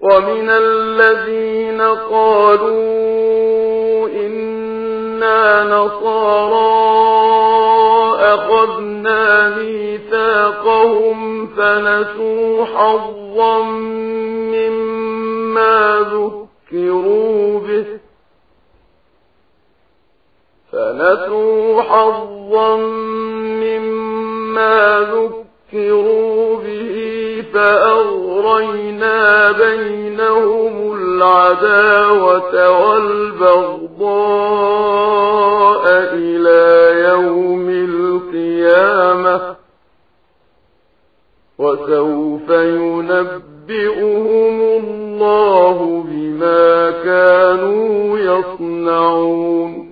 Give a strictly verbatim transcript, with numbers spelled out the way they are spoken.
ومن الذين قالوا إنا نصارى أخذنا ميثاقهم فنسوا حظا مما ذكروا به فنسوا حظا مما ذكروا به فأغرينا بينهم العداوة والبغضاء إلى يوم القيامة وسوف ينبئهم الله بما كانوا يصنعون